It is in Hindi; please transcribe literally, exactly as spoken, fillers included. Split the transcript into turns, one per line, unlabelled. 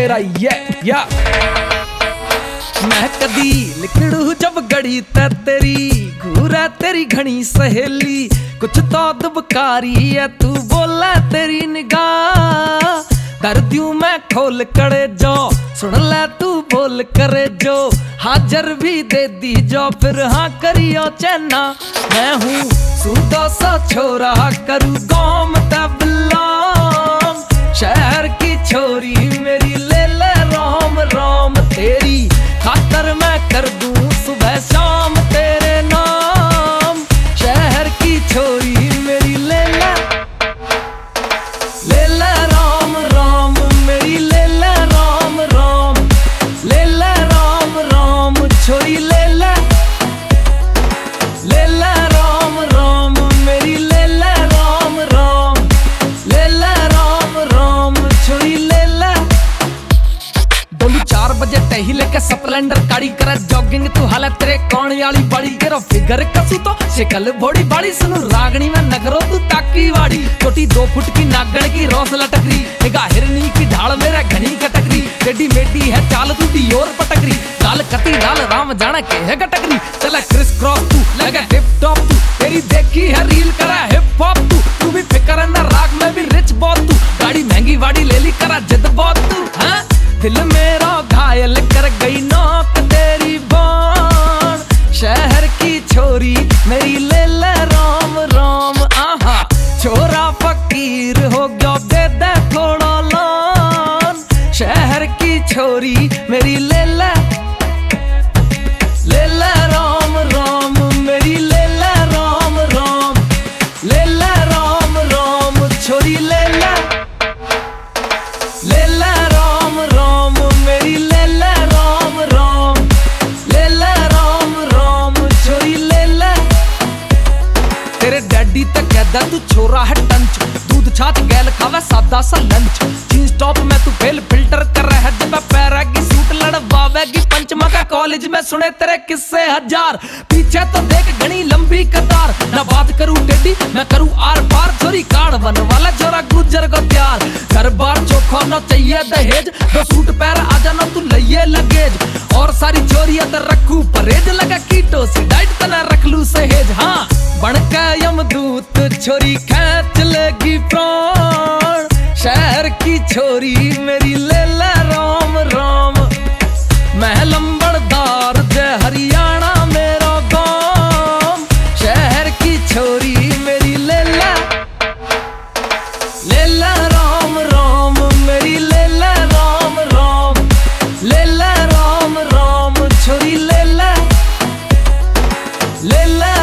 मेरा ये या मैं कदी लिखड़ू जब गड़ी ते तेरी घूरा तेरी घनी सहेली कुछ तो दुबकारी है तू बोला तेरी निगाह कर दूं मैं खोल करे जो सुन ले तू बोल करे जो हाजर भी दे दी जो फिर हाँ करियो चैना मैं हूँ सूदो सा छोरा करूँ गाँव बिलोंग शहर की छोरी मेरी ले ले राम राम तेरी खातर मैं कर दूं सुबह शाम तेरे नाम शहर की छोरी मेरी ले ले ले ले राम राम मेरी ले ले राम राम ले ले राम राम छोरी ले ले ले ले राम राम मेरी ले ले राम राम ले ले राम राम छोरी ले ले डोली चार बजे टही लेके स्प्लेंडर गाड़ी करे जॉगिंग तू हालत तेरे कौन वाली बड़ी तेरा फिगर कसू तो शिकल बड़ी बड़ी सुनु रागनी में नगरो तू ताकी वाड़ी छोटी दो फुट की नागण की रोस लटकरी निगाह हिरनी की ढाल मेरा घनी कटकरी टेडी मेडी है चाल तू दी और पटकरी लाल कती लाल राम जाने के है कटकरी चला क्रिस क्रॉस तू लगा हिप टॉप तू तेरी देखी है रील करा हिप हॉप तू तू भी फिकर ना राग में भी रिच बहुत तू गाड़ी महंगी वाड़ी ले ली करा जिद बहुत तू हाँ दिल मेरा घायल कर गई नौक तेरी बाण शहर की छोरी मेरी ले ले राम राम आहा छोरा फकीर हो गया दे दे थोड़ा लान शहर की छोरी मेरी ले ले ले ले राम राम मेरी ले ले राम राम ले ले राम राम छोरी ले ले ले ले राम राम मेरी ले ले राम राम ले ले राम राम छोरी ले ले तेरे डैडी तक कहदा तू छोरा है टंच दूध छाछ गैल खावे सादा सा लंच जींस टॉप में तू फेल फिल्टर कर रहा है जब पैरा की सूट लड़वावेगी पंचमा का कॉलेज में सुने तेरे किस्से हजार पीछे तो देख घनी लंबी कतार ना बात करूं टेडी मैं करूं आर पार छोरी कार्ड बन वाला छोरा गुजर को प्यार घर बार चोखो ना चाहिए दहेज दो सूट पैर आ जाना तू लइए लगेज और सारी चोरियां तो रखू परहेज लगा कीटो से डाइट तना रख लू सहेज हाँ बन के यमदूत छोरी खींच लेगी प्राण शहर की छोरी मेरी ले ले राम राम मैं लंबड़दार जय हरियाणा मेरा गांव शहर की छोरी मेरी ले ले ले ले राम राम मेरी ले ले राम राम ले ले राम राम छोरी ले ले ले ले